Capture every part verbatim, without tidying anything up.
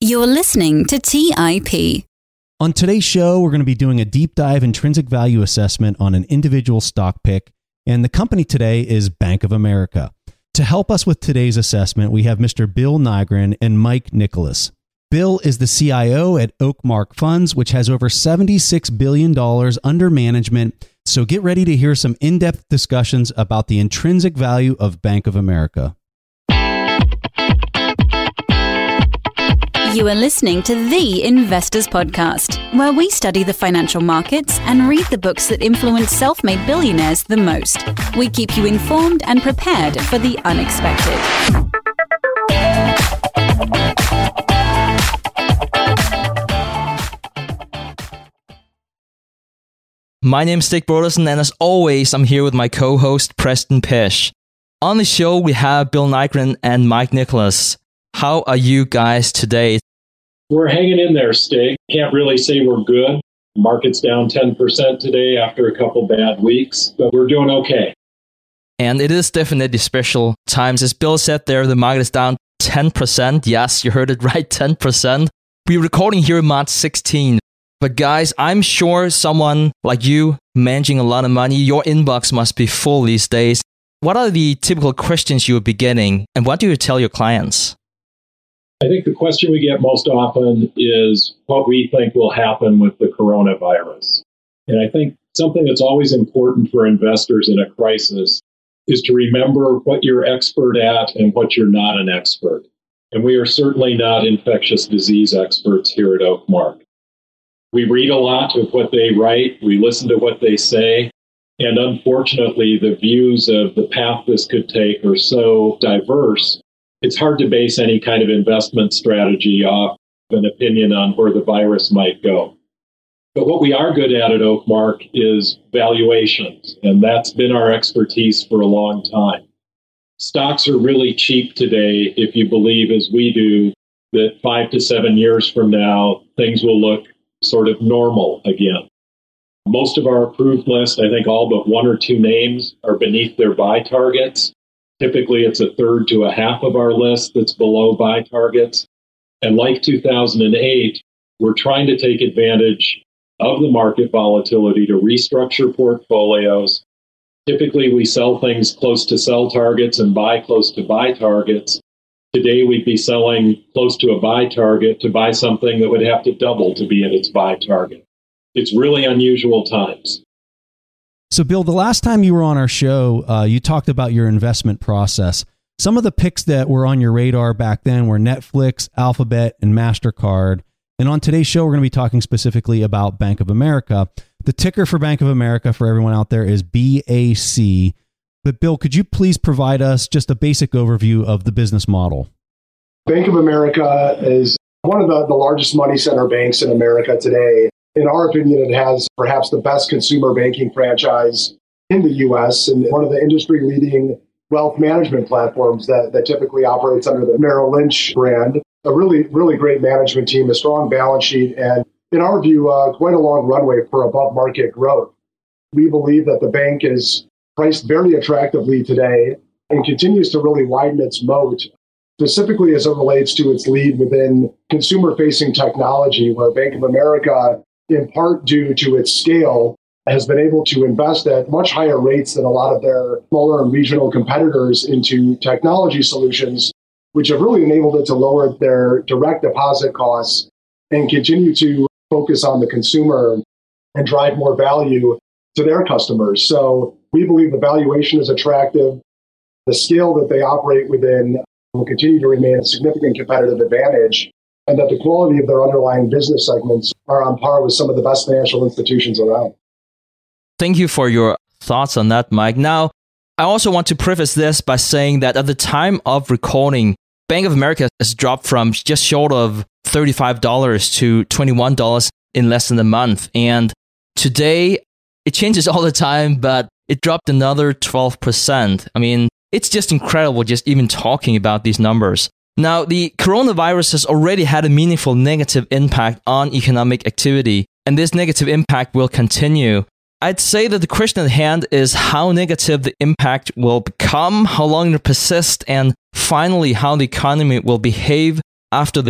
You're listening to T I P. On today's show, we're going to be doing a deep dive intrinsic value assessment on an individual stock pick, and the company today is Bank of America. To help us with today's assessment, we have Mister Bill Nygren and Mike Nicholas. Bill is the C I O at Oakmark Funds, which has over seventy-six billion dollars under management. So get ready to hear some in-depth discussions about the intrinsic value of Bank of America. You are listening to The Investors Podcast, where we study the financial markets and read the books that influence self-made billionaires the most. We keep you informed and prepared for the unexpected. My name is Dick Brodersen, and as always, I'm here with my co-host, Preston Pish. On the show, we have Bill Nygren and Mike Nicholas. How are you guys today? We're hanging in there, Stig. Can't really say we're good. Market's down ten percent today after a couple bad weeks, but we're doing okay. And it is definitely special times. As Bill said there, the market is down ten percent. Yes, you heard it right, ten percent. We're recording here March sixteenth. But guys, I'm sure someone like you managing a lot of money, your inbox must be full these days. What are the typical questions you would be getting, and what do you tell your clients? I think the question we get most often is what we think will happen with the coronavirus. And I think something that's always important for investors in a crisis is to remember what you're expert at and what you're not an expert. And we are certainly not infectious disease experts here at Oakmark. We read a lot of what they write, we listen to what they say, and unfortunately the views of the path this could take are so diverse, it's hard to base any kind of investment strategy off an opinion on where the virus might go. But what we are good at at Oakmark is valuations, and that's been our expertise for a long time. Stocks are really cheap today if you believe, as we do, that five to seven years from now, things will look sort of normal again. Most of our approved list, I think all but one or two names, are beneath their buy targets. Typically, it's a third to a half of our list that's below buy targets. And like two thousand eight, we're trying to take advantage of the market volatility to restructure portfolios. Typically, we sell things close to sell targets and buy close to buy targets. Today, we'd be selling close to a buy target to buy something that would have to double to be at its buy target. It's really unusual times. So, Bill, the last time you were on our show, uh, you talked about your investment process. Some of the picks that were on your radar back then were Netflix, Alphabet, and MasterCard. And on today's show, we're going to be talking specifically about Bank of America. The ticker for Bank of America, for everyone out there, is B A C. But, Bill, could you please provide us just a basic overview of the business model? Bank of America is one of the, the largest money center banks in America today. In our opinion, it has perhaps the best consumer banking franchise in the U S and one of the industry-leading wealth management platforms that, that typically operates under the Merrill Lynch brand. A really, really great management team, a strong balance sheet, and in our view, uh, quite a long runway for above-market growth. We believe that the bank is priced very attractively today and continues to really widen its moat, specifically as it relates to its lead within consumer-facing technology, where Bank of America, in part due to its scale, has been able to invest at much higher rates than a lot of their smaller and regional competitors into technology solutions, which have really enabled it to lower their direct deposit costs and continue to focus on the consumer and drive more value to their customers. So we believe the valuation is attractive. The scale that they operate within will continue to remain a significant competitive advantage, and that the quality of their underlying business segments are on par with some of the best financial institutions around. Thank you for your thoughts on that, Mike. Now, I also want to preface this by saying that at the time of recording, Bank of America has dropped from just short of thirty-five dollars to twenty-one dollars in less than a month. And today, it changes all the time, but it dropped another twelve percent. I mean, it's just incredible just even talking about these numbers. Now, the coronavirus has already had a meaningful negative impact on economic activity, and this negative impact will continue. I'd say that the question at hand is how negative the impact will become, how long it will persist, and finally how the economy will behave after the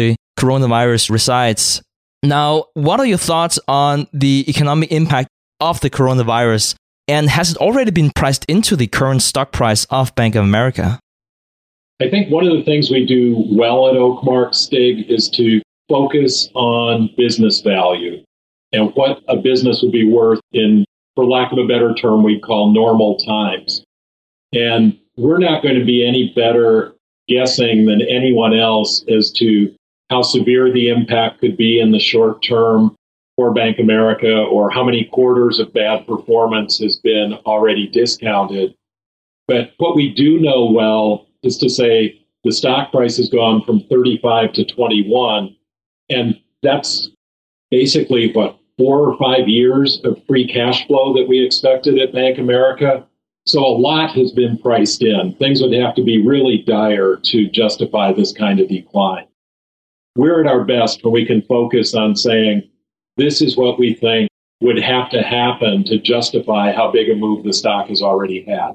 coronavirus resides. Now, what are your thoughts on the economic impact of the coronavirus? And has it already been priced into the current stock price of Bank of America? I think one of the things we do well at Oakmark, Stig, is to focus on business value and what a business would be worth in, for lack of a better term, we'd call normal times. And we're not going to be any better guessing than anyone else as to how severe the impact could be in the short term for Bank of America, or how many quarters of bad performance has been already discounted. But what we do know well is to say the stock price has gone from thirty-five to twenty-one, and that's basically, what, four or five years of free cash flow that we expected at Bank of America. So a lot has been priced in. Things would have to be really dire to justify this kind of decline. We're at our best when we can focus on saying, this is what we think would have to happen to justify how big a move the stock has already had.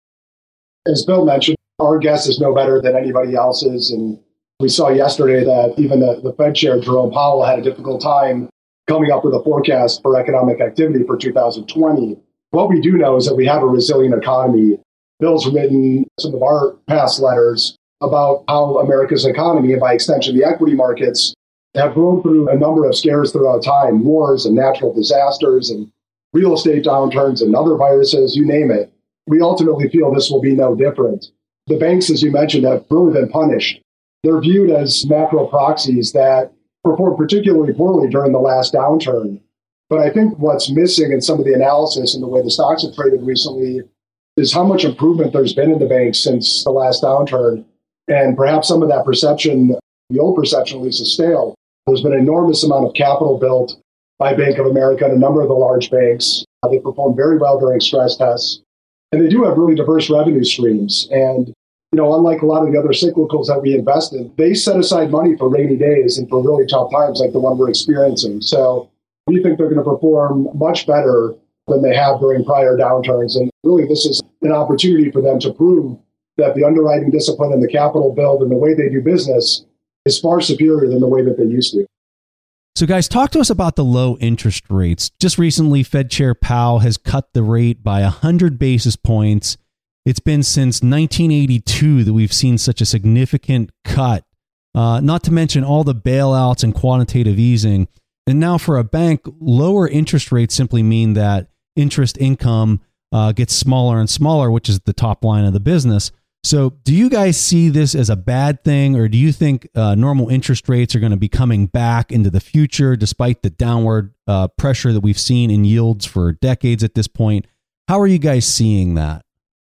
As Bill mentioned, our guess is no better than anybody else's. And we saw yesterday that even the, the Fed Chair, Jerome Powell, had a difficult time coming up with a forecast for economic activity for two thousand twenty. What we do know is that we have a resilient economy. Bill's written some of our past letters about how America's economy, and by extension the equity markets, have grown through a number of scares throughout time, wars and natural disasters and real estate downturns and other viruses, you name it. We ultimately feel this will be no different. The banks, as you mentioned, have really been punished. They're viewed as macro proxies that performed particularly poorly during the last downturn. But I think what's missing in some of the analysis and the way the stocks have traded recently is how much improvement there's been in the banks since the last downturn. And perhaps some of that perception, the old perception at least, is stale. There's been an enormous amount of capital built by Bank of America and a number of the large banks. Uh, they performed very well during stress tests. And they do have really diverse revenue streams. And, you know, unlike a lot of the other cyclicals that we invest in, they set aside money for rainy days and for really tough times like the one we're experiencing. So we think they're going to perform much better than they have during prior downturns. And really, this is an opportunity for them to prove that the underwriting discipline and the capital build and the way they do business is far superior than the way that they used to. So guys, talk to us about the low interest rates. Just recently, Fed Chair Powell has cut the rate by one hundred basis points. It's been since nineteen eighty-two that we've seen such a significant cut, uh, not to mention all the bailouts and quantitative easing. And now for a bank, lower interest rates simply mean that interest income uh, gets smaller and smaller, which is the top line of the business. So do you guys see this as a bad thing, or do you think uh, normal interest rates are going to be coming back into the future despite the downward uh, pressure that we've seen in yields for decades at this point? How are you guys seeing that?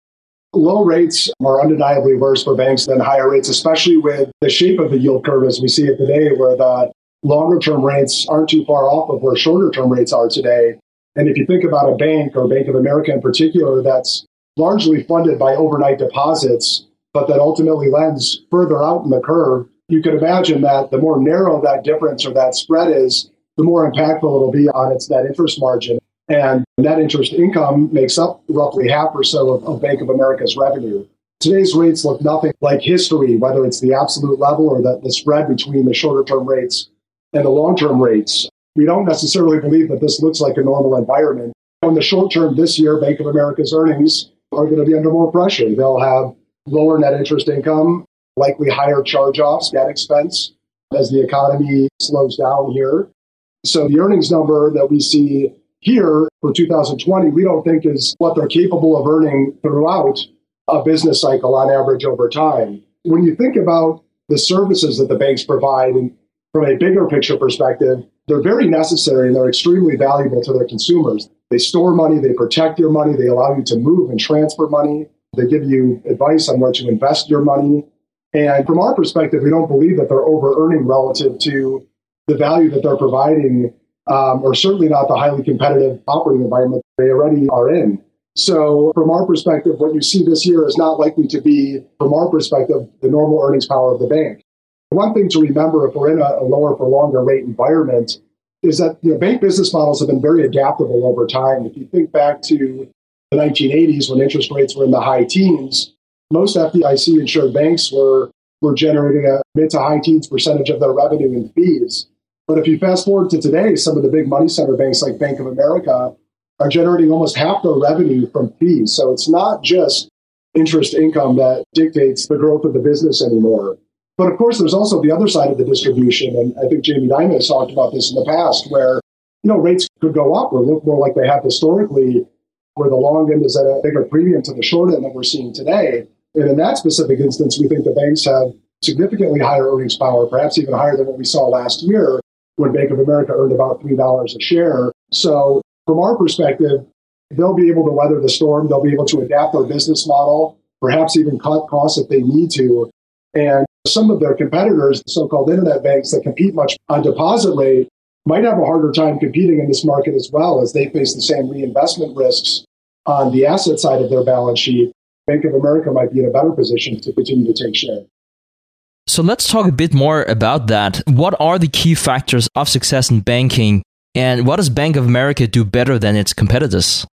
Low rates are undeniably worse for banks than higher rates, especially with the shape of the yield curve as we see it today, where the longer-term rates aren't too far off of where shorter-term rates are today. And if you think about a bank, or Bank of America in particular, that's largely funded by overnight deposits, but that ultimately lends further out in the curve, you can imagine that the more narrow that difference or that spread is, the more impactful it'll be on its net interest margin. And net interest income makes up roughly half or so of, of Bank of America's revenue. Today's rates look nothing like history, whether it's the absolute level or the, the spread between the shorter-term rates and the long-term rates. We don't necessarily believe that this looks like a normal environment. In the short term this year, Bank of America's earnings are going to be under more pressure. They'll have lower net interest income, likely higher charge-offs, debt expense, as the economy slows down here. So the earnings number that we see here for two thousand twenty, we don't think is what they're capable of earning throughout a business cycle on average over time. When you think about the services that the banks provide, and from a bigger picture perspective, they're very necessary and they're extremely valuable to their consumers. They store money, they protect your money, they allow you to move and transfer money, they give you advice on where to invest your money. And from our perspective, we don't believe that they're over-earning relative to the value that they're providing, um, or certainly not the highly competitive operating environment they already are in. So from our perspective, what you see this year is not likely to be, from our perspective, the normal earnings power of the bank. One thing to remember if we're in a, a lower for longer rate environment is that, you know, bank business models have been very adaptable over time. If you think back to the nineteen eighties when interest rates were in the high teens, most F D I C insured banks were were generating a mid to high teens percentage of their revenue in fees. But if you fast forward to today, some of the big money center banks like Bank of America are generating almost half their revenue from fees. So it's not just interest income that dictates the growth of the business anymore. But of course, there's also the other side of the distribution. And I think Jamie Dimon has talked about this in the past, where, you know, rates could go up or look more like they have historically, where the long end is at a bigger premium to the short end that we're seeing today. And in that specific instance, we think the banks have significantly higher earnings power, perhaps even higher than what we saw last year when Bank of America earned about three dollars a share. So from our perspective, they'll be able to weather the storm. They'll be able to adapt their business model, perhaps even cut costs if they need to. And some of their competitors, the so-called internet banks that compete much on deposit rate, might have a harder time competing in this market as well, as they face the same reinvestment risks on the asset side of their balance sheet. Bank of America might be in a better position to continue to take share. So let's talk a bit more about that. What are the key factors of success in banking, and what does Bank of America do better than its competitors?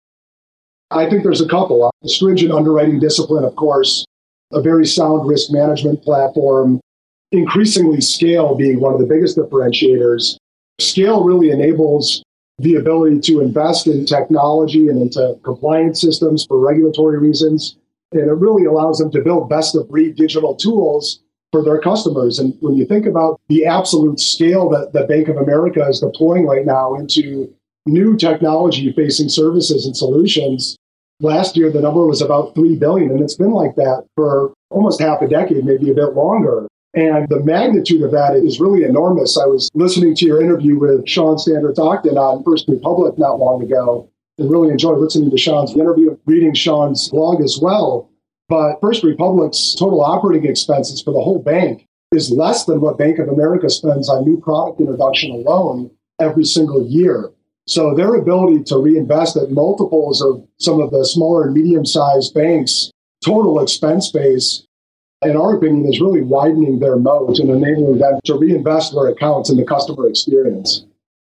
I think there's a couple. A stringent underwriting discipline, of course, a very sound risk management platform, increasingly scale being one of the biggest differentiators. Scale really enables the ability to invest in technology and into compliance systems for regulatory reasons. And it really allows them to build best-of-breed digital tools for their customers. And when you think about the absolute scale that, that Bank of America is deploying right now into new technology-facing services and solutions, last year the number was about three billion dollars, and it's been like that for almost half a decade, maybe a bit longer. And the magnitude of that is really enormous. I was listening to your interview with Sean Standard-Stockton on First Republic not long ago, and really enjoyed listening to Sean's interview, reading Sean's blog as well. But First Republic's total operating expenses for the whole bank is less than what Bank of America spends on new product introduction alone every single year. So their ability to reinvest at multiples of some of the smaller and medium-sized banks' total expense base, in our opinion, is really widening their moat and enabling them to reinvest where it counts in the customer experience.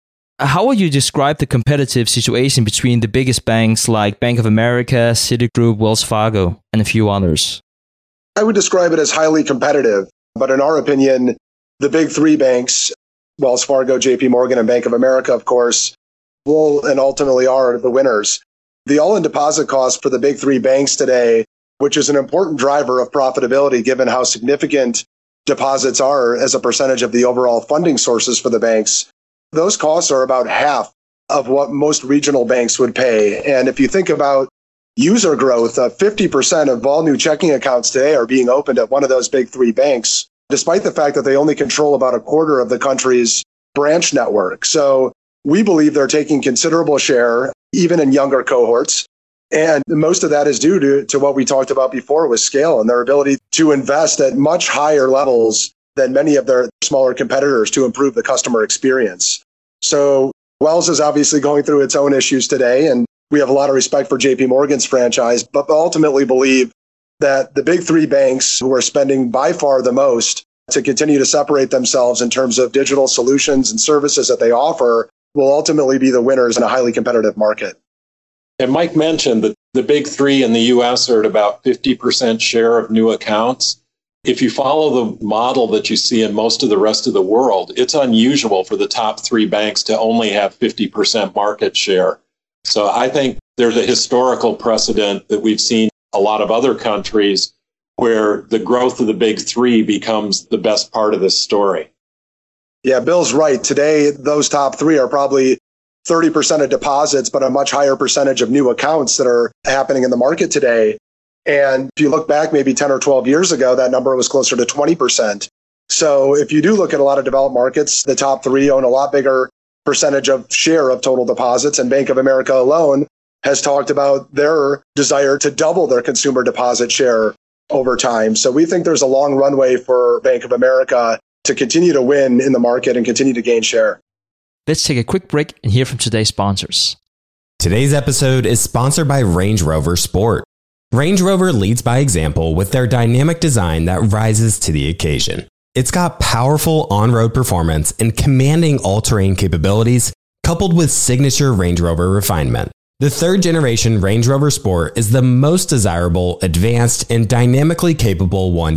How would you describe the competitive situation between the biggest banks like Bank of America, Citigroup, Wells Fargo, and a few others? I would describe it as highly competitive. But in our opinion, the big three banks, Wells Fargo, J P Morgan, and Bank of America, of course, will and ultimately are the winners. The all-in deposit cost for the big three banks today, which is an important driver of profitability given how significant deposits are as a percentage of the overall funding sources for the banks, those costs are about half of what most regional banks would pay. And if you think about user growth, uh, fifty percent of all new checking accounts today are being opened at one of those big three banks, despite the fact that they only control about a quarter of the country's branch network. So we believe they're taking considerable share, even in younger cohorts. And most of that is due to, to what we talked about before with scale and their ability to invest at much higher levels than many of their smaller competitors to improve the customer experience. So Wells is obviously going through its own issues today, and we have a lot of respect for J P Morgan's franchise, but ultimately believe that the big three banks who are spending by far the most to continue to separate themselves in terms of digital solutions and services that they offer will ultimately be the winners in a highly competitive market. And Mike mentioned that the big three in the U S are at about fifty percent share of new accounts. If you follow the model that you see in most of the rest of the world, it's unusual for the top three banks to only have fifty percent market share. So I think there's a historical precedent that we've seen a lot of other countries where the growth of the big three becomes the best part of this story. Yeah, Bill's right. Today, those top three are probably thirty percent of deposits, but a much higher percentage of new accounts that are happening in the market today. And if you look back maybe ten or twelve years ago, that number was closer to twenty percent. So if you do look at a lot of developed markets, the top three own a lot bigger percentage of share of total deposits. And Bank of America alone has talked about their desire to double their consumer deposit share over time. So we think there's a long runway for Bank of America to continue to win in the market and continue to gain share. Let's take a quick break and hear from today's sponsors. Today's episode is sponsored by Range Rover Sport. Range Rover leads by example with their dynamic design that rises to the occasion. It's got powerful on-road performance and commanding all-terrain capabilities, coupled with signature Range Rover refinement. The third generation Range Rover Sport is the most desirable, advanced, and dynamically capable one yet,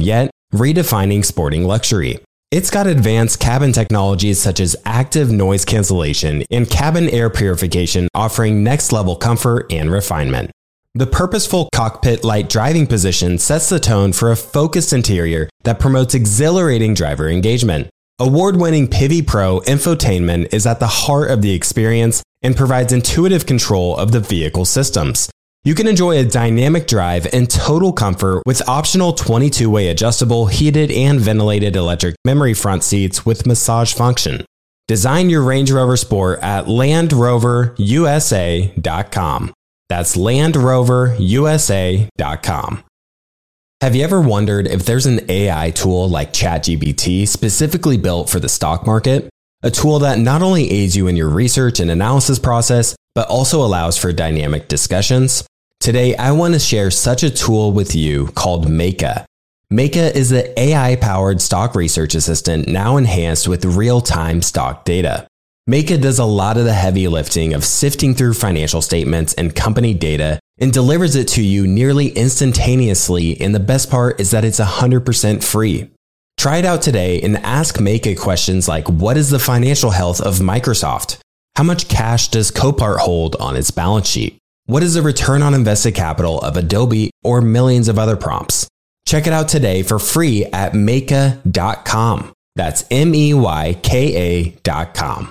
redefining sporting luxury. It's got advanced cabin technologies such as active noise cancellation and cabin air purification, offering next-level comfort and refinement. The purposeful cockpit-like driving position sets the tone for a focused interior that promotes exhilarating driver engagement. Award-winning Pivi Pro infotainment is at the heart of the experience and provides intuitive control of the vehicle systems. You can enjoy a dynamic drive and total comfort with optional twenty-two way adjustable, heated and ventilated electric memory front seats with massage function. Design your Range Rover Sport at Land Rover U S A dot com. That's Land Rover U S A dot com. Have you ever wondered if there's an A I tool like ChatGPT specifically built for the stock market? A tool that not only aids you in your research and analysis process, but also allows for dynamic discussions? Today, I want to share such a tool with you called Meyka. Meyka is the A I-powered stock research assistant now enhanced with real-time stock data. Meyka does a lot of the heavy lifting of sifting through financial statements and company data and delivers it to you nearly instantaneously, and the best part is that it's one hundred percent free. Try it out today and ask Meyka questions like, what is the financial health of Microsoft? How much cash does Copart hold on its balance sheet? What is the return on invested capital of Adobe, or millions of other prompts? Check it out today for free at Meyka dot com. That's M E Y K A dot com.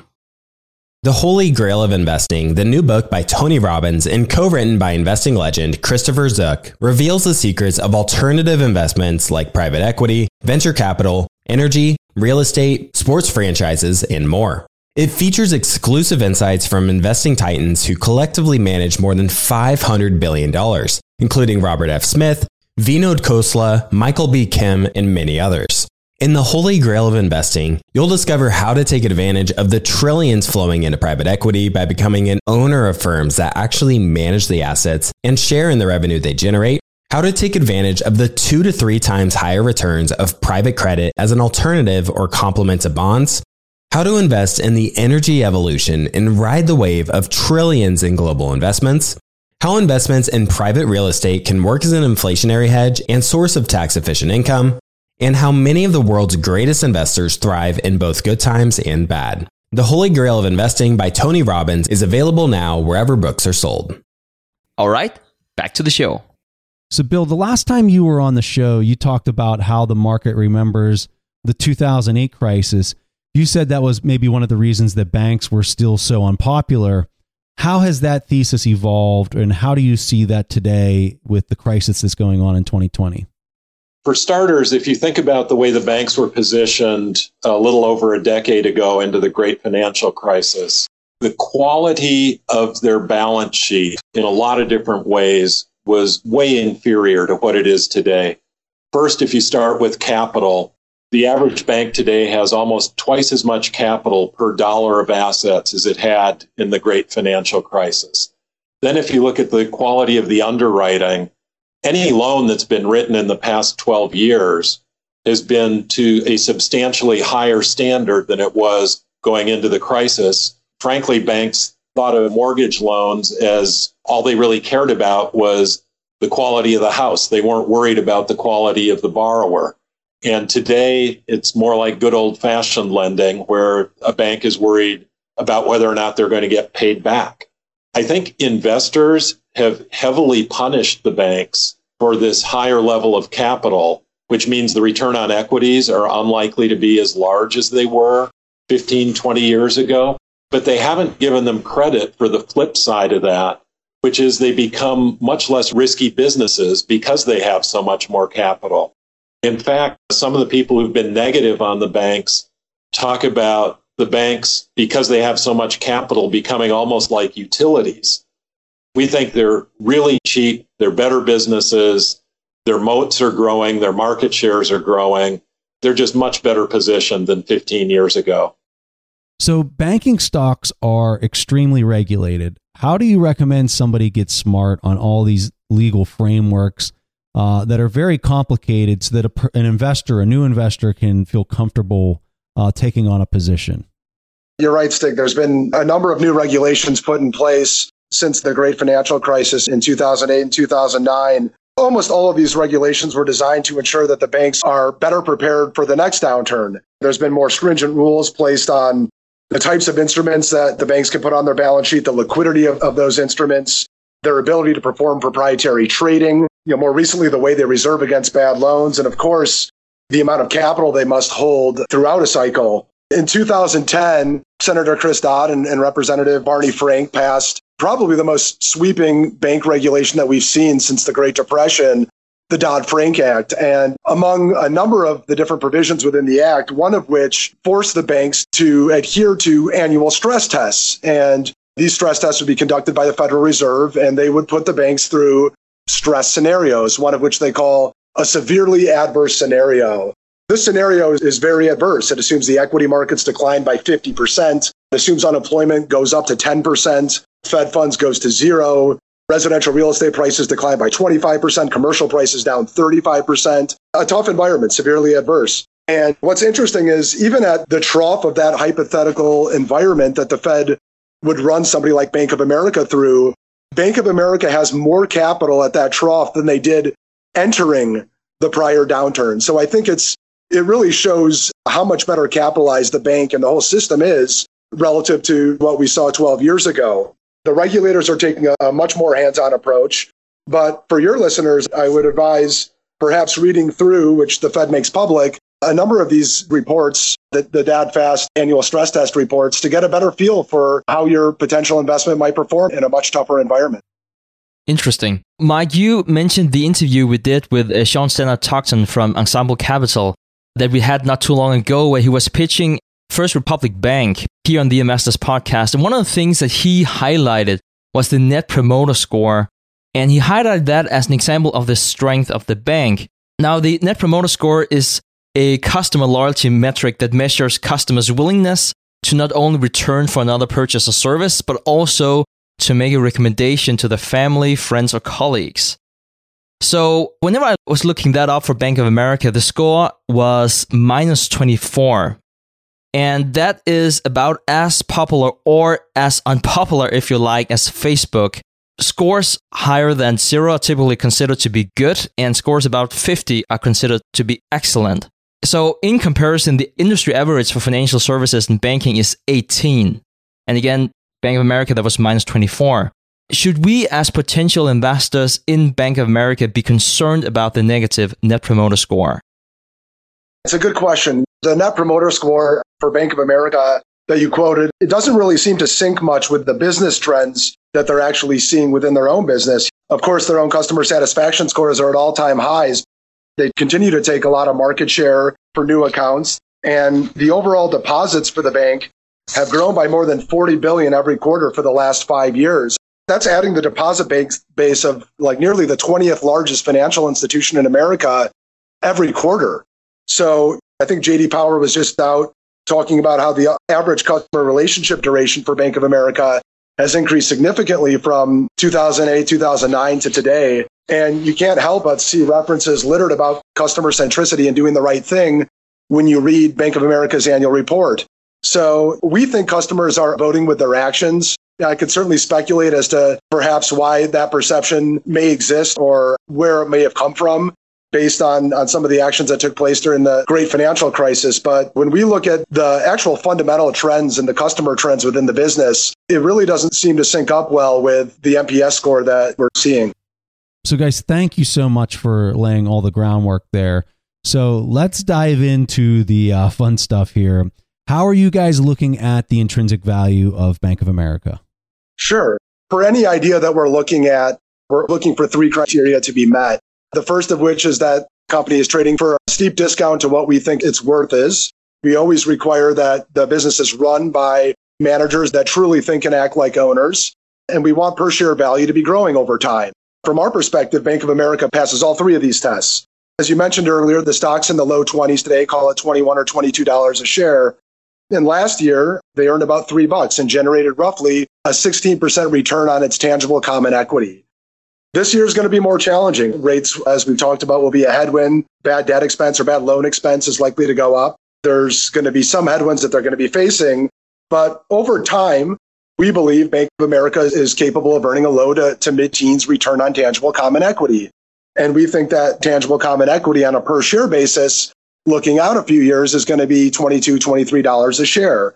The Holy Grail of Investing, the new book by Tony Robbins and co-written by investing legend Christopher Zook, reveals the secrets of alternative investments like private equity, venture capital, energy, real estate, sports franchises, and more. It features exclusive insights from investing titans who collectively manage more than five hundred billion dollars, including Robert F. Smith, Vinod Khosla, Michael B. Kim, and many others. In the Holy Grail of Investing, you'll discover how to take advantage of the trillions flowing into private equity by becoming an owner of firms that actually manage the assets and share in the revenue they generate, how to take advantage of the two to three times higher returns of private credit as an alternative or complement to bonds, how to invest in the energy evolution and ride the wave of trillions in global investments, how investments in private real estate can work as an inflationary hedge and source of tax-efficient income, and how many of the world's greatest investors thrive in both good times and bad. The Holy Grail of Investing by Tony Robbins is available now wherever books are sold. All right, back to the show. So, Bill, the last time you were on the show, you talked about how the market remembers the two thousand eight crisis. You said that was maybe one of the reasons that banks were still so unpopular. How has that thesis evolved, and how do you see that today with the crisis that's going on in twenty twenty? For starters, if you think about the way the banks were positioned a little over a decade ago into the great financial crisis, the quality of their balance sheet in a lot of different ways was way inferior to what it is today. First, if you start with capital, the average bank today has almost twice as much capital per dollar of assets as it had in the great financial crisis. Then if you look at the quality of the underwriting, any loan that's been written in the past twelve years has been to a substantially higher standard than it was going into the crisis. Frankly, banks thought of mortgage loans as all they really cared about was the quality of the house. They weren't worried about the quality of the borrower. And today, it's more like good old-fashioned lending, where a bank is worried about whether or not they're going to get paid back. I think investors have heavily punished the banks for this higher level of capital, which means the return on equities are unlikely to be as large as they were fifteen, twenty years ago. But they haven't given them credit for the flip side of that, which is they become much less risky businesses because they have so much more capital. In fact, some of the people who've been negative on the banks talk about the banks, because they have so much capital, becoming almost like utilities. We think they're really cheap, they're better businesses, their moats are growing, their market shares are growing. They're just much better positioned than fifteen years ago. So banking stocks are extremely regulated. How do you recommend somebody get smart on all these legal frameworks uh, that are very complicated so that a, an investor, a new investor, can feel comfortable uh, taking on a position? You're right, Stig. There's been a number of new regulations put in place since the great financial crisis in two thousand eight and two thousand nine. almost all of these regulations were designed to ensure that the banks are better prepared for the next downturn. There's been more stringent rules placed on the types of instruments that the banks can put on their balance sheet, the liquidity of, of those instruments, their ability to perform proprietary trading, you know, more recently, the way they reserve against bad loans, and of course, the amount of capital they must hold throughout a cycle. In two thousand ten, Senator Chris Dodd and, and Representative Barney Frank passed probably the most sweeping bank regulation that we've seen since the Great Depression, the Dodd-Frank Act. And among a number of the different provisions within the act, one of which forced the banks to adhere to annual stress tests. And these stress tests would be conducted by the Federal Reserve, and they would put the banks through stress scenarios, one of which they call a severely adverse scenario. This scenario is very adverse. It assumes the equity markets decline by fifty percent. It assumes unemployment goes up to ten percent. Fed funds goes to zero. Residential real estate prices decline by twenty-five percent. Commercial prices down thirty-five percent. A tough environment, severely adverse. And what's interesting is even at the trough of that hypothetical environment that the Fed would run somebody like Bank of America through, Bank of America has more capital at that trough than they did entering the prior downturn. So I think it's it really shows how much better capitalized the bank and the whole system is relative to what we saw twelve years ago. The regulators are taking a, a much more hands-on approach. But for your listeners, I would advise perhaps reading through, which the Fed makes public, a number of these reports, the, the DADFAST annual stress test reports, to get a better feel for how your potential investment might perform in a much tougher environment. Interesting. Mike, you mentioned the interview we did with uh, Sean Stannard-Tuckton from Ensemble Capital that we had not too long ago, where he was pitching First Republic Bank here on the Investors Podcast. And one of the things that he highlighted was the Net Promoter Score. And he highlighted that as an example of the strength of the bank. Now, the Net Promoter Score is a customer loyalty metric that measures customers' willingness to not only return for another purchase or service, but also to make a recommendation to their family, friends, or colleagues. So whenever I was looking that up for Bank of America, the score was minus twenty-four. And that is about as popular or as unpopular, if you like, as Facebook. Scores higher than zero are typically considered to be good, and scores about fifty are considered to be excellent. So in comparison, the industry average for financial services and banking is eighteen. And again, Bank of America, that was minus twenty-four. Should we, as potential investors in Bank of America, be concerned about the negative Net Promoter Score? It's a good question. The Net Promoter Score for Bank of America that you quoted, it doesn't really seem to sync much with the business trends that they're actually seeing within their own business. Of course, their own customer satisfaction scores are at all-time highs. They continue to take a lot of market share for new accounts. And the overall deposits for the bank have grown by more than forty billion dollars every quarter for the last five years. That's adding the deposit base of like nearly the twentieth largest financial institution in America every quarter. So I think J D Power was just out talking about how the average customer relationship duration for Bank of America has increased significantly from two thousand eight, two thousand nine to today. And you can't help but see references littered about customer centricity and doing the right thing when you read Bank of America's annual report. So we think customers are voting with their actions. I could certainly speculate as to perhaps why that perception may exist or where it may have come from based on, on some of the actions that took place during the great financial crisis. But when we look at the actual fundamental trends and the customer trends within the business, it really doesn't seem to sync up well with the N P S score that we're seeing. So guys, thank you so much for laying all the groundwork there. So let's dive into the uh, fun stuff here. How are you guys looking at the intrinsic value of Bank of America? Sure. For any idea that we're looking at, we're looking for three criteria to be met. The first of which is that the company is trading for a steep discount to what we think its worth is. We always require that the business is run by managers that truly think and act like owners. And we want per share value to be growing over time. From our perspective, Bank of America passes all three of these tests. As you mentioned earlier, the stock's in the low twenties today, call it twenty-one or twenty-two dollars a share. And last year, they earned about three bucks and generated roughly a sixteen percent return on its tangible common equity. This year is going to be more challenging. Rates, as we've talked about, will be a headwind. Bad debt expense or bad loan expense is likely to go up. There's going to be some headwinds that they're going to be facing. But over time, we believe Bank of America is capable of earning a low to, to mid-teens return on tangible common equity. And we think that tangible common equity on a per share basis, looking out a few years, is going to be twenty-two dollars, twenty-three dollars a share.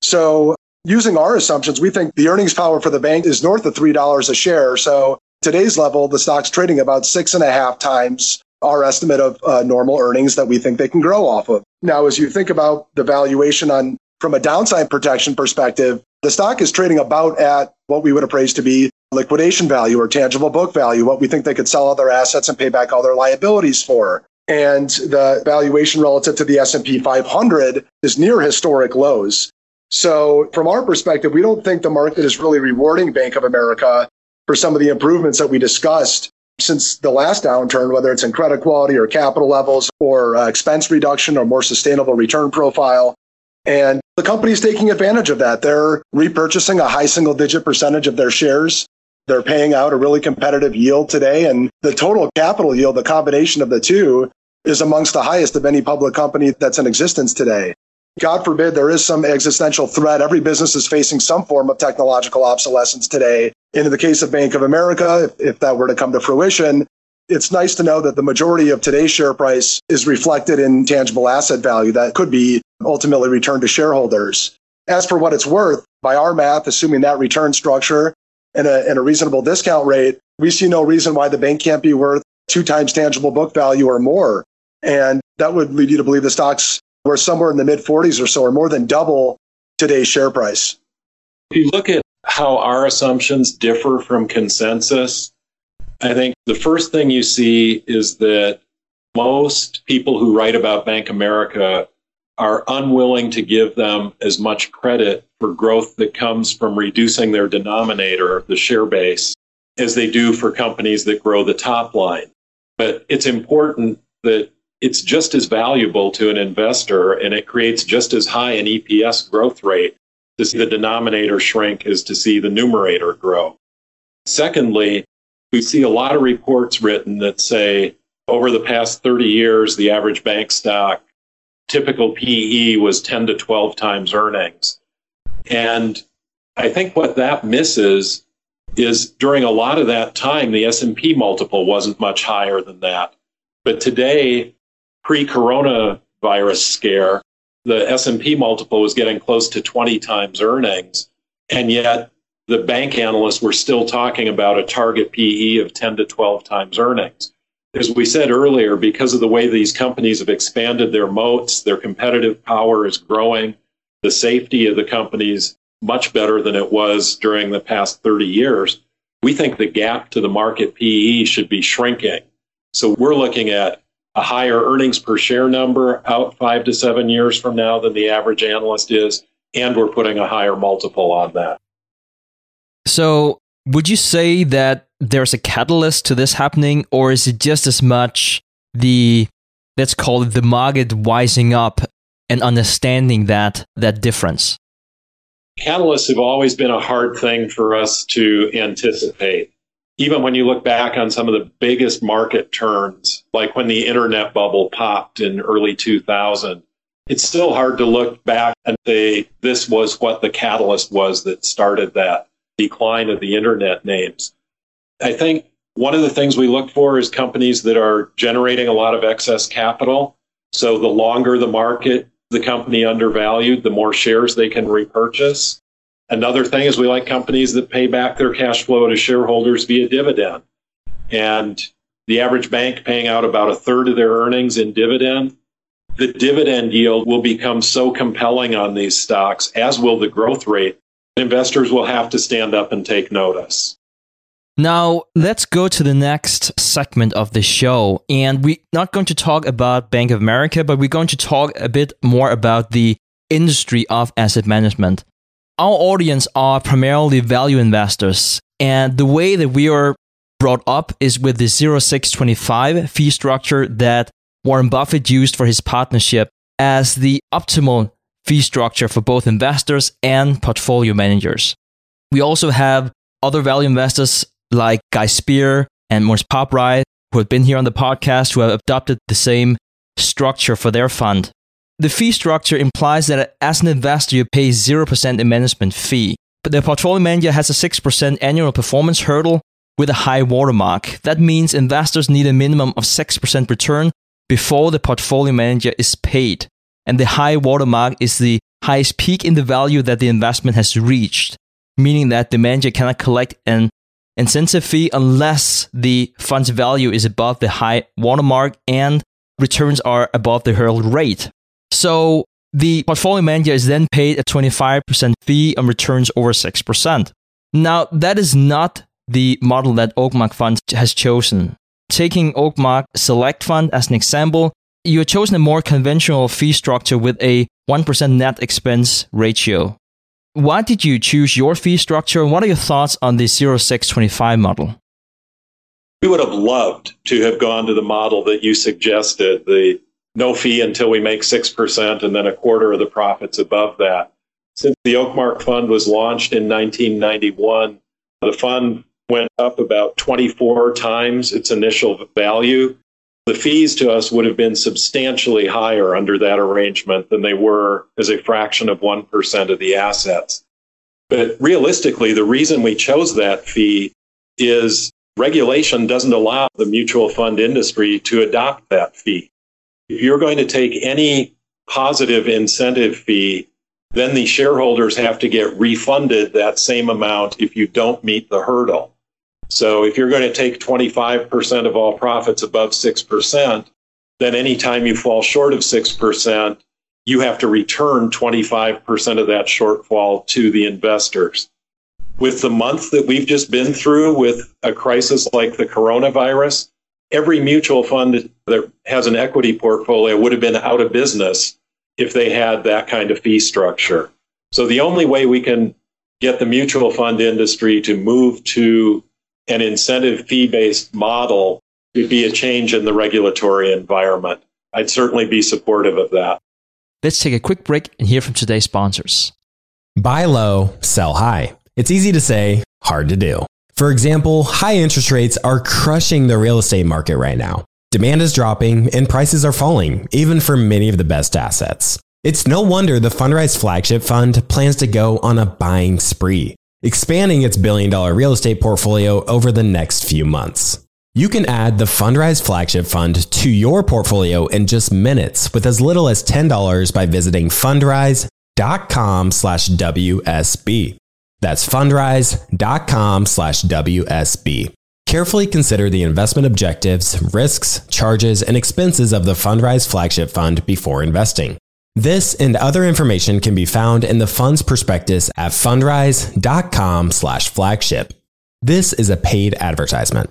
So using our assumptions, we think the earnings power for the bank is north of three dollars a share. So today's level, the stock's trading about six and a half times our estimate of uh, normal earnings that we think they can grow off of. Now, as you think about the valuation on from a downside protection perspective, the stock is trading about at what we would appraise to be liquidation value or tangible book value, what we think they could sell all their assets and pay back all their liabilities for. And the valuation relative to the S and P five hundred is near historic lows. So from our perspective, we don't think the market is really rewarding Bank of America for some of the improvements that we discussed since the last downturn, whether it's in credit quality or capital levels or uh, expense reduction or more sustainable return profile. And the company's taking advantage of that. They're repurchasing a high single digit percentage of their shares. They're paying out a really competitive yield today. And the total capital yield, the combination of the two, is amongst the highest of any public company that's in existence today. God forbid there is some existential threat. Every business is facing some form of technological obsolescence today. And in the case of Bank of America, if, if that were to come to fruition, it's nice to know that the majority of today's share price is reflected in tangible asset value that could be ultimately returned to shareholders. As for what it's worth, by our math, assuming that return structure and a, and a reasonable discount rate, we see no reason why the bank can't be worth two times tangible book value or more. And that would lead you to believe the stocks were somewhere in the mid forties or so, or more than double today's share price. If you look at how our assumptions differ from consensus, I think the first thing you see is that most people who write about Bank of America are unwilling to give them as much credit for growth that comes from reducing their denominator, the share base, as they do for companies that grow the top line. But it's important that it's just as valuable to an investor, and it creates just as high an E P S growth rate to see the denominator shrink as to see the numerator grow. Secondly, we see a lot of reports written that say over the past thirty years, the average bank stock typical P E was ten to twelve times earnings. And I think what that misses is during a lot of that time, the S and P multiple wasn't much higher than that. But today, pre-coronavirus scare, the S and P multiple was getting close to twenty times earnings. And yet the bank analysts were still talking about a target P E of ten to twelve times earnings. As we said earlier, because of the way these companies have expanded their moats, their competitive power is growing, the safety of the companies much better than it was during the past thirty years. We think the gap to the market P E should be shrinking. So we're looking at a higher earnings per share number out five to seven years from now than the average analyst is, and we're putting a higher multiple on that. So would you say that there's a catalyst to this happening, or is it just as much the, let's call it the market wising up and understanding that that difference? Catalysts have always been a hard thing for us to anticipate. Even when you look back on some of the biggest market turns, like when the internet bubble popped in early two thousand, it's still hard to look back and say this was what the catalyst was that started that decline of the internet names. I think one of the things we look for is companies that are generating a lot of excess capital. So the longer the market, the company undervalued, the more shares they can repurchase. Another thing is we like companies that pay back their cash flow to shareholders via dividend. And the average bank paying out about a third of their earnings in dividend. The dividend yield will become so compelling on these stocks, as will the growth rate. Investors will have to stand up and take notice. Now, let's go to the next segment of the show. And we're not going to talk about Bank of America, but we're going to talk a bit more about the industry of asset management. Our audience are primarily value investors, and the way that we are brought up is with the zero six twenty-five fee structure that Warren Buffett used for his partnership as the optimal fee structure for both investors and portfolio managers. We also have other value investors like Guy Spear and Maurice Popright, who have been here on the podcast, who have adopted the same structure for their fund. The fee structure implies that as an investor, you pay zero percent in management fee, but the portfolio manager has a six percent annual performance hurdle, with a high watermark. That means investors need a minimum of six percent return before the portfolio manager is paid. And the high watermark is the highest peak in the value that the investment has reached, meaning that the manager cannot collect an incentive fee unless the fund's value is above the high watermark and returns are above the hurdle rate. So the portfolio manager is then paid a twenty-five percent fee on returns over six percent. Now, that is not the model that Oakmark Fund has chosen. Taking Oakmark Select Fund as an example, you have chosen a more conventional fee structure with a one percent net expense ratio. Why did you choose your fee structure? What are your thoughts on the zero six twenty-five model? We would have loved to have gone to the model that you suggested, the no fee until we make six percent and then a quarter of the profits above that. Since the Oakmark Fund was launched in nineteen ninety-one, the fund went up about twenty-four times its initial value. The fees to us would have been substantially higher under that arrangement than they were as a fraction of one percent of the assets. But realistically, the reason we chose that fee is regulation doesn't allow the mutual fund industry to adopt that fee. If you're going to take any positive incentive fee, then the shareholders have to get refunded that same amount if you don't meet the hurdle. So if you're going to take twenty-five percent of all profits above six percent, then anytime you fall short of six percent, you have to return twenty-five percent of that shortfall to the investors. With the month that we've just been through with a crisis like the coronavirus, every mutual fund that has an equity portfolio would have been out of business if they had that kind of fee structure. So the only way we can get the mutual fund industry to move to an incentive fee-based model would be a change in the regulatory environment. I'd certainly be supportive of that. Let's take a quick break and hear from today's sponsors. Buy low, sell high. It's easy to say, hard to do. For example, high interest rates are crushing the real estate market right now. Demand is dropping and prices are falling, even for many of the best assets. It's no wonder the Fundrise Flagship Fund plans to go on a buying spree, expanding its billion dollar real estate portfolio over the next few months. You can add the Fundrise Flagship Fund to your portfolio in just minutes with as little as ten dollars by visiting fundrise.com slash WSB. That's fundrise.com slash WSB. Carefully consider the investment objectives, risks, charges, and expenses of the Fundrise Flagship Fund before investing. This and other information can be found in the fund's prospectus at fundrise.com slash flagship. This is a paid advertisement.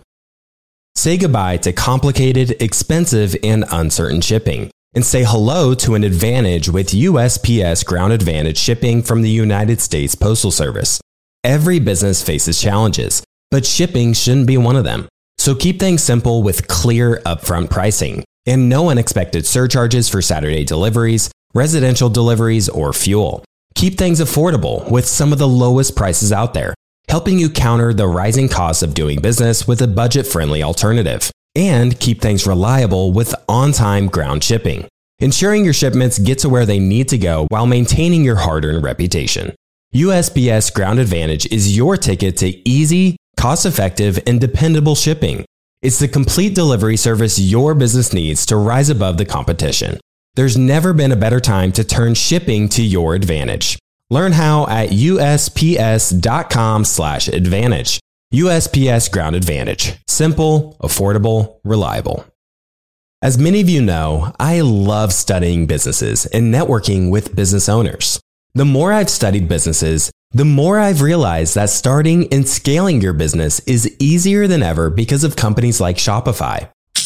Say goodbye to complicated, expensive, and uncertain shipping, and say hello to an advantage with U S P S Ground Advantage shipping from the United States Postal Service. Every business faces challenges, but shipping shouldn't be one of them. So keep things simple with clear upfront pricing and no unexpected surcharges for Saturday deliveries, residential deliveries, or fuel. Keep things affordable with some of the lowest prices out there, helping you counter the rising costs of doing business with a budget-friendly alternative. And keep things reliable with on-time ground shipping, ensuring your shipments get to where they need to go while maintaining your hard-earned reputation. U S P S Ground Advantage is your ticket to easy, cost-effective, and dependable shipping. It's the complete delivery service your business needs to rise above the competition. There's never been a better time to turn shipping to your advantage. Learn how at usps.com slash advantage. U S P S Ground Advantage. Simple, affordable, reliable. As many of you know, I love studying businesses and networking with business owners. The more I've studied businesses, the more I've realized that starting and scaling your business is easier than ever because of companies like Shopify.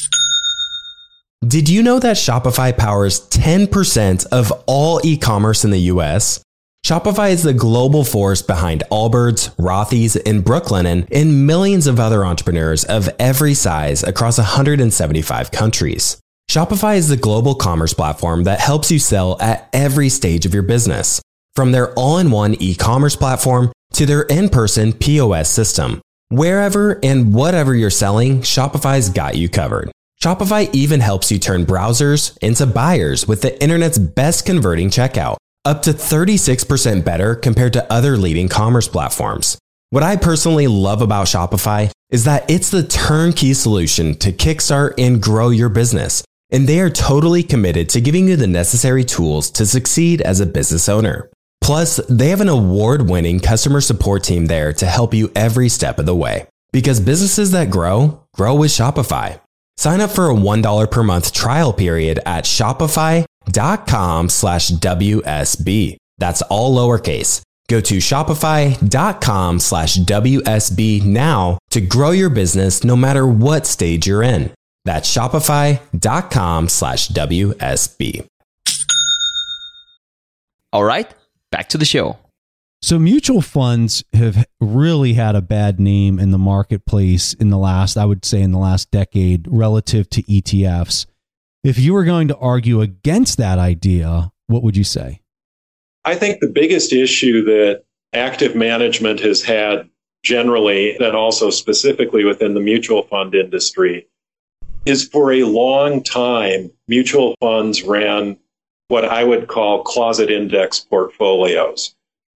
Did you know that Shopify powers ten percent of all e-commerce in the U S? Shopify is the global force behind Allbirds, Rothy's, and Brooklinen, and millions of other entrepreneurs of every size across one hundred seventy-five countries. Shopify is the global commerce platform that helps you sell at every stage of your business, from their all-in-one e-commerce platform to their in-person P O S system. Wherever and whatever you're selling, Shopify's got you covered. Shopify even helps you turn browsers into buyers with the internet's best converting checkout, up to thirty-six percent better compared to other leading commerce platforms. What I personally love about Shopify is that it's the turnkey solution to kickstart and grow your business. And they are totally committed to giving you the necessary tools to succeed as a business owner. Plus, they have an award-winning customer support team there to help you every step of the way. Because businesses that grow, grow with Shopify. Sign up for a one dollar per month trial period at shopify.com slash WSB. That's all lowercase. Go to shopify.com slash WSB now to grow your business no matter what stage you're in. That's shopify.com slash WSB. All right, back to the show. So mutual funds have really had a bad name in the marketplace in the last, I would say in the last decade relative to E T Fs. If you were going to argue against that idea, what would you say? I think the biggest issue that active management has had generally, and also specifically within the mutual fund industry, is for a long time, mutual funds ran what I would call closet index portfolios,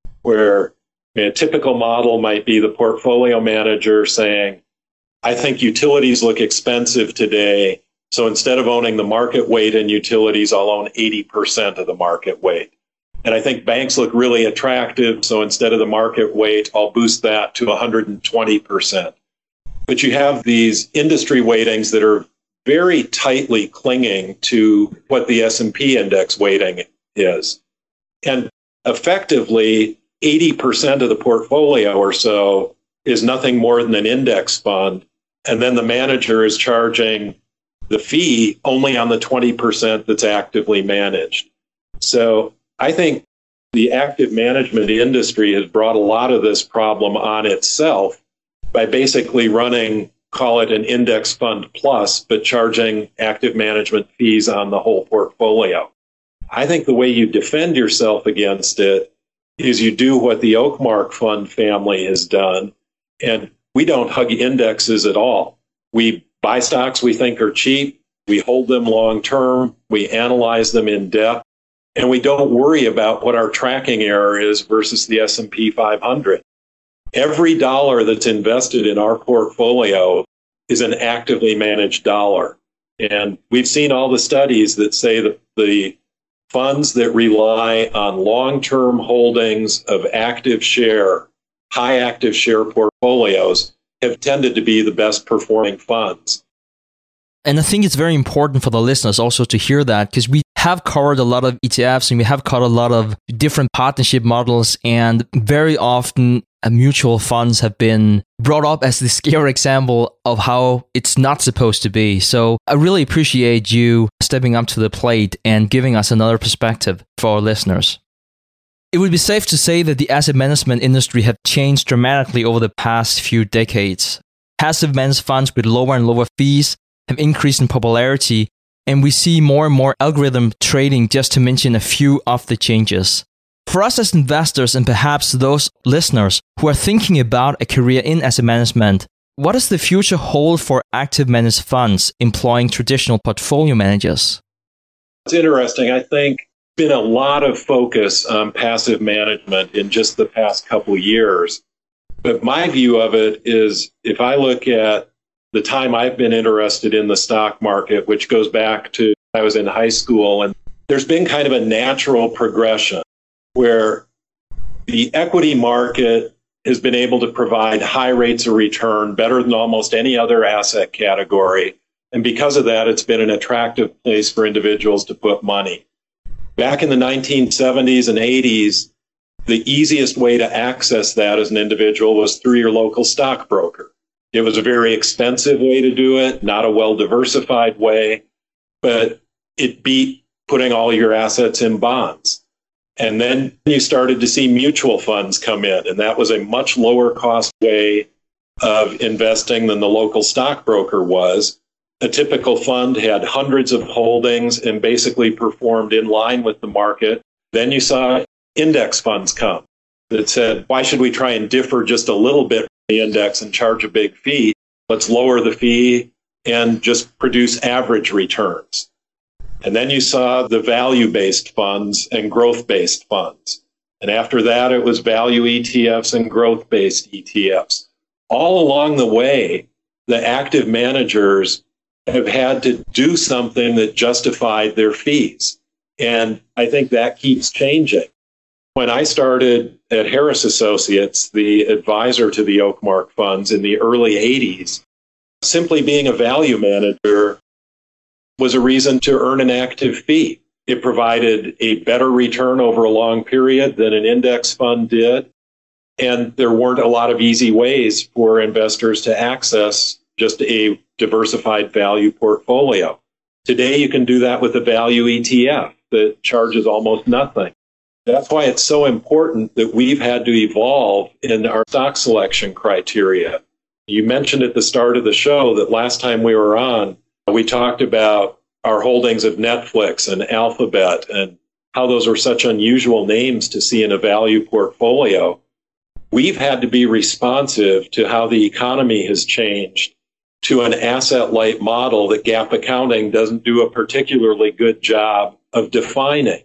where a typical model might be the portfolio manager saying, I think utilities look expensive today, so instead of owning the market weight in utilities, I'll own eighty percent of the market weight. And I think banks look really attractive, so instead of the market weight, I'll boost that to one hundred twenty percent. But you have these industry weightings that are very tightly clinging to what the S and P index weighting is. And effectively, eighty percent of the portfolio or so is nothing more than an index fund. And then the manager is charging the fee only on the twenty percent that's actively managed. So I think the active management industry has brought a lot of this problem on itself by basically running, call it an index fund plus, but charging active management fees on the whole portfolio. I think the way you defend yourself against it is you do what the Oakmark Fund family has done, and we don't hug indexes at all. We buy stocks we think are cheap, we hold them long term, we analyze them in depth, and we don't worry about what our tracking error is versus the S and P five hundred. Every dollar that's invested in our portfolio is an actively managed dollar. And we've seen all the studies that say that the funds that rely on long-term holdings of active share, high active share portfolios have tended to be the best performing funds. And I think it's very important for the listeners also to hear that, because we have covered a lot of E T Fs and we have covered a lot of different partnership models, and very often uh, mutual funds have been brought up as the scary example of how it's not supposed to be. So I really appreciate you stepping up to the plate and giving us another perspective for our listeners. It would be safe to say that the asset management industry have changed dramatically over the past few decades. Passive managed funds with lower and lower fees have increased in popularity, and we see more and more algorithm trading, just to mention a few of the changes. For us as investors, and perhaps those listeners who are thinking about a career in asset management, what does the future hold for active managed funds employing traditional portfolio managers? It's interesting. I think there's been a lot of focus on passive management in just the past couple of years. But my view of it is, if I look at the time I've been interested in the stock market, which goes back to I was in high school, and there's been kind of a natural progression where the equity market has been able to provide high rates of return, better than almost any other asset category. And because of that, it's been an attractive place for individuals to put money. Back in the nineteen seventies and eighties, the easiest way to access that as an individual was through your local stockbroker. It was a very expensive way to do it, not a well-diversified way, but it beat putting all your assets in bonds. And then you started to see mutual funds come in, and that was a much lower cost way of investing than the local stockbroker was. A typical fund had hundreds of holdings and basically performed in line with the market. Then you saw index funds come that said, why should we try and differ just a little bit from the index and charge a big fee? Let's lower the fee and just produce average returns. And then you saw the value-based funds and growth-based funds. And after that, it was value E T Fs and growth-based E T Fs. All along the way, the active managers have had to do something that justified their fees. And I think that keeps changing. When I started at Harris Associates, the advisor to the Oakmark funds in the early eighties, simply being a value manager was a reason to earn an active fee. It provided a better return over a long period than an index fund did. And there weren't a lot of easy ways for investors to access just a diversified value portfolio. Today, you can do that with a value E T F that charges almost nothing. That's why it's so important that we've had to evolve in our stock selection criteria. You mentioned at the start of the show that last time we were on, we talked about our holdings of Netflix and Alphabet and how those were such unusual names to see in a value portfolio. We've had to be responsive to how the economy has changed to an asset-light model that GAAP accounting doesn't do a particularly good job of defining.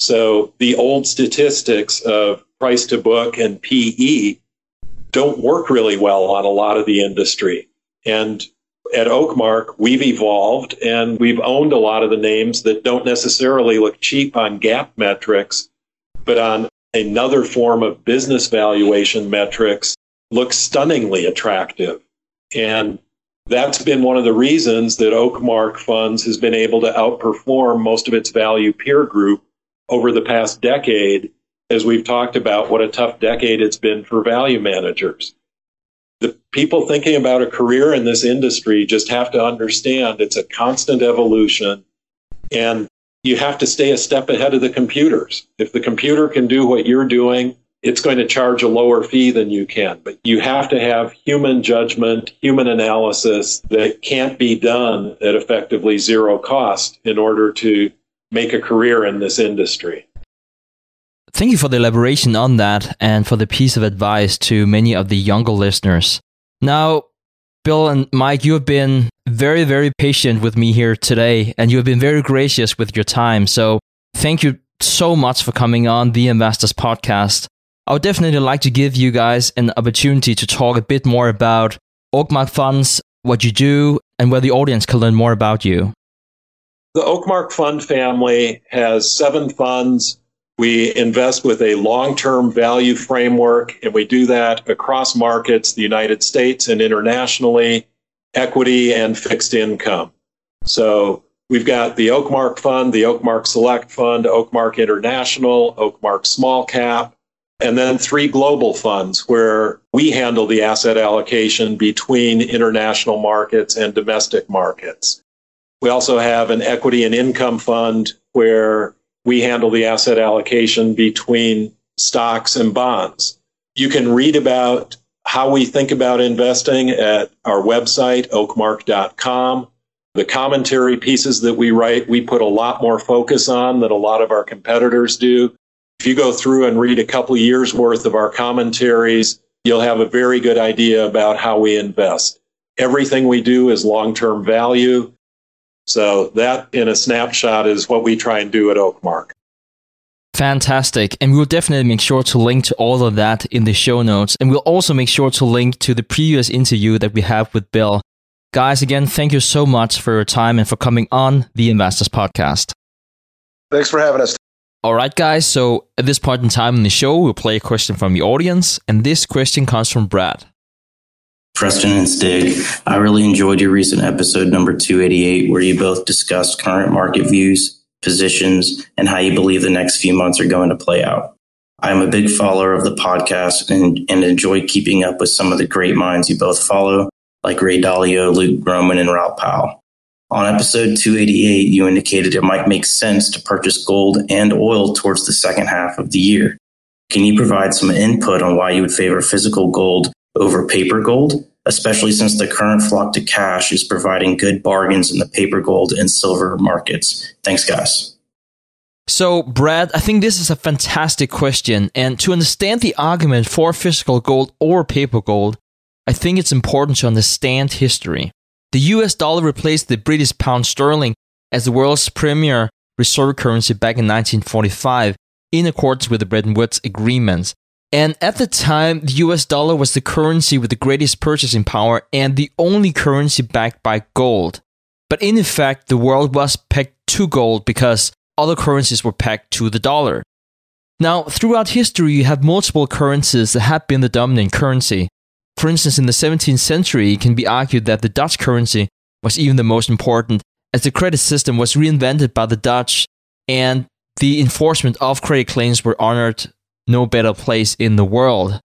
So the old statistics of price to book and P E don't work really well on a lot of the industry. And at Oakmark, we've evolved and we've owned a lot of the names that don't necessarily look cheap on GAAP metrics, but on another form of business valuation metrics look stunningly attractive. And that's been one of the reasons that Oakmark Funds has been able to outperform most of its value peer group over the past decade, as we've talked about what a tough decade it's been for value managers. The people thinking about a career in this industry just have to understand it's a constant evolution, and you have to stay a step ahead of the computers. If the computer can do what you're doing, it's going to charge a lower fee than you can. But you have to have human judgment, human analysis that can't be done at effectively zero cost in order to make a career in this industry. Thank you for the elaboration on that and for the piece of advice to many of the younger listeners. Now, Bill and Mike, you have been very, very patient with me here today, and you have been very gracious with your time. So thank you so much for coming on the Investors Podcast. I would definitely like to give you guys an opportunity to talk a bit more about Oakmark Funds, what you do, and where the audience can learn more about you. The Oakmark Fund family has seven funds. We invest with a long-term value framework, and we do that across markets, the United States and internationally, equity and fixed income. So we've got the Oakmark Fund, the Oakmark Select Fund, Oakmark International, Oakmark Small Cap, and then three global funds where we handle the asset allocation between international markets and domestic markets. We also have an equity and income fund where we handle the asset allocation between stocks and bonds. You can read about how we think about investing at our website, oakmark dot com. The commentary pieces that we write, we put a lot more focus on than a lot of our competitors do. If you go through and read a couple of years worth of our commentaries, you'll have a very good idea about how we invest. Everything we do is long-term value. So that, in a snapshot, is what we try and do at Oakmark. Fantastic. And we'll definitely make sure to link to all of that in the show notes. And we'll also make sure to link to the previous interview that we have with Bill. Guys, again, thank you so much for your time and for coming on the Investors Podcast. Thanks for having us. All right, guys. So at this point in time in the show, we'll play a question from the audience. And this question comes from Brad. Preston and Stig, I really enjoyed your recent episode number two eighty-eight, where you both discussed current market views, positions, and how you believe the next few months are going to play out. I am a big follower of the podcast and, and enjoy keeping up with some of the great minds you both follow, like Ray Dalio, Luke Gromen, and Raoul Pal. On episode two eighty-eight, you indicated it might make sense to purchase gold and oil towards the second half of the year. Can you provide some input on why you would favor physical gold over paper gold, especially since the current flock to cash is providing good bargains in the paper gold and silver markets? Thanks, guys. So, Brad, I think this is a fantastic question. And to understand the argument for physical gold or paper gold, I think it's important to understand history. The U S dollar replaced the British pound sterling as the world's premier reserve currency back in nineteen forty-five, in accordance with the Bretton Woods agreements. And at the time, the U S dollar was the currency with the greatest purchasing power and the only currency backed by gold. But in effect, the world was pegged to gold because other currencies were pegged to the dollar. Now, throughout history, you have multiple currencies that have been the dominant currency. For instance, in the seventeenth century, it can be argued that the Dutch currency was even the most important, as the credit system was reinvented by the Dutch and the enforcement of credit claims were honored no better place in the world.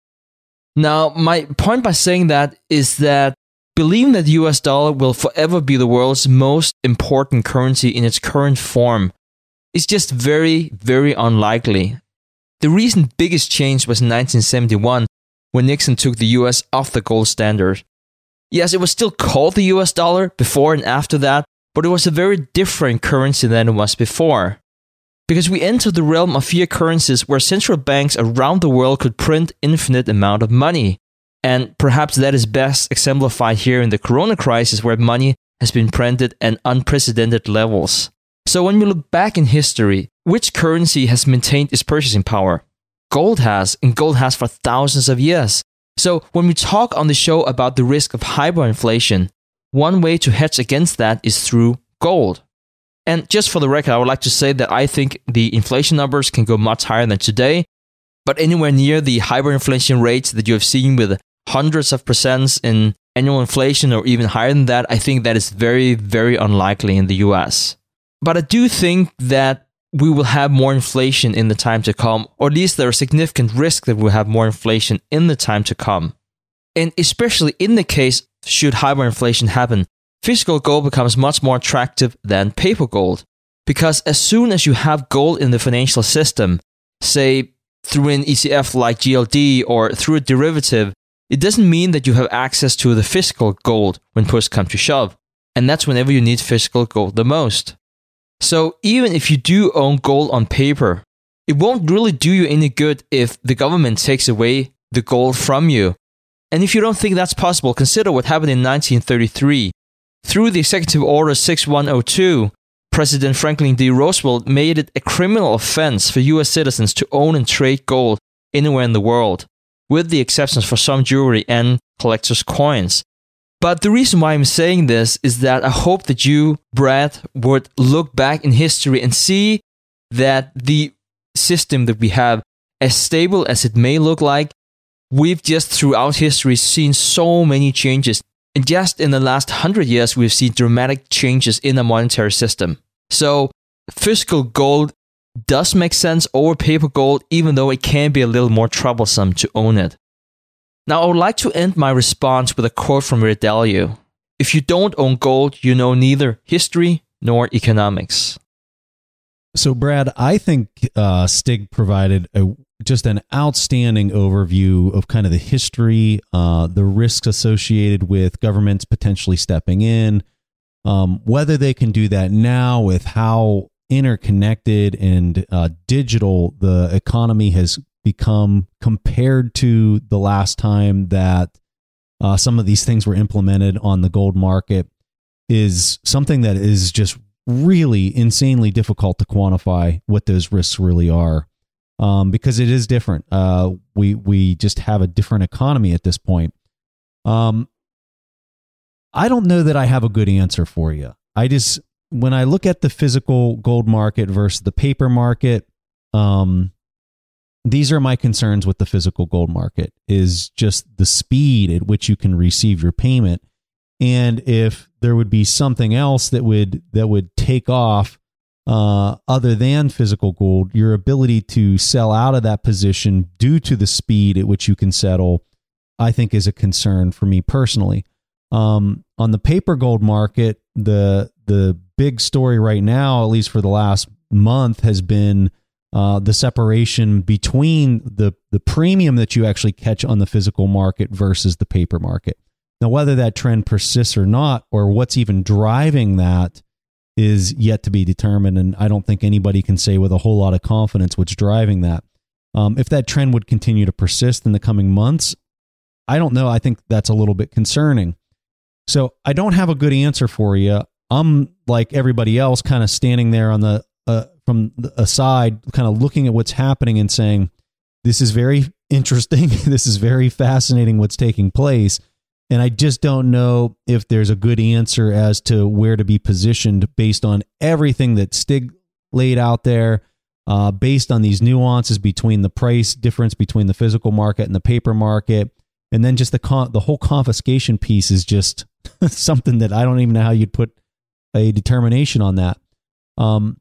Now, my point by saying that is that believing that the U S dollar will forever be the world's most important currency in its current form is just very, very unlikely. The recent biggest change was in nineteen seventy-one, when Nixon took the U S off the gold standard. Yes, it was still called the U S dollar before and after that, but it was a very different currency than it was before. Because we entered the realm of fiat currencies where central banks around the world could print infinite amount of money. And perhaps that is best exemplified here in the corona crisis, where money has been printed at unprecedented levels. So when we look back in history, which currency has maintained its purchasing power? Gold has, and gold has for thousands of years. So when we talk on the show about the risk of hyperinflation, one way to hedge against that is through gold. And just for the record, I would like to say that I think the inflation numbers can go much higher than today, but anywhere near the hyperinflation rates that you have seen with hundreds of percents in annual inflation or even higher than that, I think that is very, very unlikely in the U S. But I do think that we will have more inflation in the time to come, or at least there is significant risk that we'll have more inflation in the time to come. And especially in the case, should hyperinflation happen, physical gold becomes much more attractive than paper gold. Because as soon as you have gold in the financial system, say through an E T F like G L D or through a derivative, it doesn't mean that you have access to the physical gold when push comes to shove. And that's whenever you need physical gold the most. So even if you do own gold on paper, it won't really do you any good if the government takes away the gold from you. And if you don't think that's possible, consider what happened in nineteen thirty-three. Through the Executive Order sixty-one oh two, President Franklin D. Roosevelt made it a criminal offense for U S citizens to own and trade gold anywhere in the world, with the exceptions for some jewelry and collector's coins. But the reason why I'm saying this is that I hope that you, Brad, would look back in history and see that the system that we have, as stable as it may look like, we've just throughout history seen so many changes. And just in the last hundred years, we've seen dramatic changes in the monetary system. So physical gold does make sense over paper gold, even though it can be a little more troublesome to own it. Now, I would like to end my response with a quote from Ray Dalio. If you don't own gold, you know neither history nor economics. So, Brad, I think uh, Stig provided a, just an outstanding overview of kind of the history, uh, the risks associated with governments potentially stepping in, um, whether they can do that now with how interconnected and uh, digital the economy has become compared to the last time that uh, some of these things were implemented on the gold market is something that is just really insanely difficult to quantify what those risks really are, um, because it is different. Uh, we we just have a different economy at this point. Um, I don't know that I have a good answer for you. I just, when I look at the physical gold market versus the paper market, um, these are my concerns with the physical gold market, is just the speed at which you can receive your payment. And if there would be something else that would that would take off uh, other than physical gold, your ability to sell out of that position due to the speed at which you can settle, I think is a concern for me personally. Um, on the paper gold market, the the big story right now, at least for the last month, has been uh, the separation between the the premium that you actually catch on the physical market versus the paper market. Now, whether that trend persists or not, or what's even driving that, is yet to be determined. And I don't think anybody can say with a whole lot of confidence what's driving that. Um, if that trend would continue to persist in the coming months, I don't know. I think that's a little bit concerning. So I don't have a good answer for you. I'm like everybody else, kind of standing there on the uh, from the aside, kind of looking at what's happening and saying, this is very interesting. This is very fascinating what's taking place. And I just don't know if there's a good answer as to where to be positioned based on everything that Stig laid out there, uh, based on these nuances between the price difference between the physical market and the paper market. And then just the con- the whole confiscation piece is just something that I don't even know how you'd put a determination on that. Um,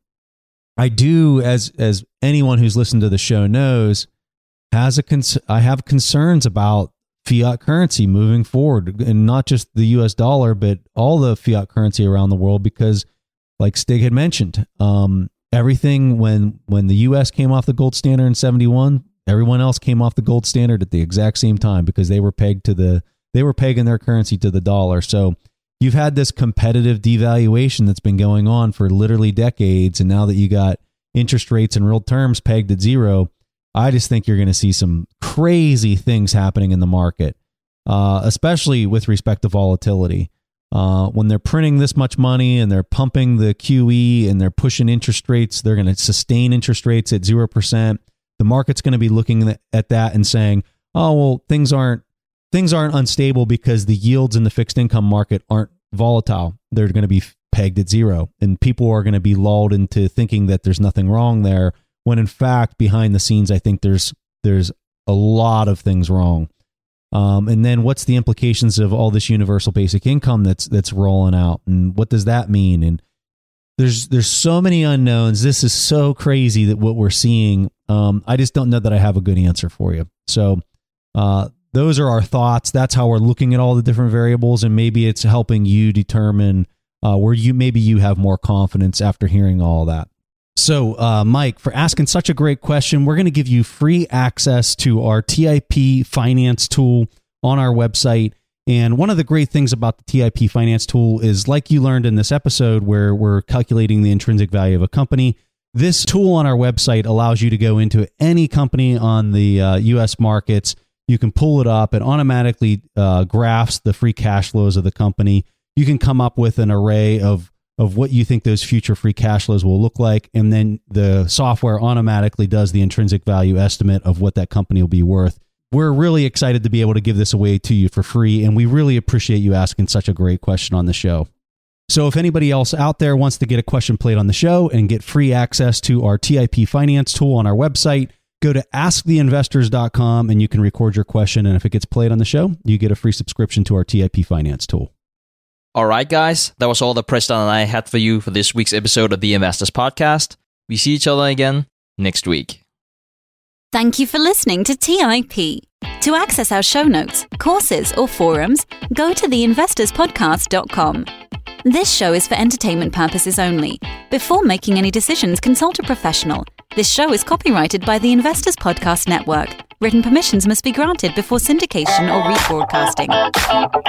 I do, as as anyone who's listened to the show knows, has a cons- I have concerns about fiat currency moving forward, and not just the U S dollar, but all the fiat currency around the world, because like Stig had mentioned, um, everything when when the U S came off the gold standard in seventy-one, everyone else came off the gold standard at the exact same time because they were pegged to the they were pegging their currency to the dollar. So you've had this competitive devaluation that's been going on for literally decades, and now that you got interest rates in real terms pegged at zero, I just think you're going to see some crazy things happening in the market, uh, especially with respect to volatility. Uh, when they're printing this much money and they're pumping the Q E and they're pushing interest rates, they're going to sustain interest rates at zero percent. The market's going to be looking at that and saying, "Oh, well, things aren't things aren't unstable because the yields in the fixed income market aren't volatile. They're going to be pegged at zero." And people are going to be lulled into thinking that there's nothing wrong there, when in fact, behind the scenes, I think there's there's a lot of things wrong. Um, and then what's the implications of all this universal basic income that's that's rolling out, and what does that mean? And there's there's so many unknowns. This is so crazy that what we're seeing. Um, I just don't know that I have a good answer for you. So uh, those are our thoughts. That's how we're looking at all the different variables, and maybe it's helping you determine uh, where you maybe you have more confidence after hearing all that. So, uh, Mike, for asking such a great question, we're going to give you free access to our T I P Finance tool on our website. And one of the great things about the T I P Finance tool is, like you learned in this episode where we're calculating the intrinsic value of a company, this tool on our website allows you to go into any company on the uh, U S markets. You can pull it up. It automatically uh, graphs the free cash flows of the company. You can come up with an array of of what you think those future free cash flows will look like. And then the software automatically does the intrinsic value estimate of what that company will be worth. We're really excited to be able to give this away to you for free, and we really appreciate you asking such a great question on the show. So if anybody else out there wants to get a question played on the show and get free access to our T I P Finance tool on our website, go to ask the investors dot com and you can record your question. And if it gets played on the show, you get a free subscription to our T I P Finance tool. All right, guys, that was all that Preston and I had for you for this week's episode of the Investors Podcast. We see each other again next week. Thank you for listening to T I P. To access our show notes, courses, or forums, go to the investors podcast dot com. This show is for entertainment purposes only. Before making any decisions, consult a professional. This show is copyrighted by the Investors Podcast Network. Written permissions must be granted before syndication or rebroadcasting.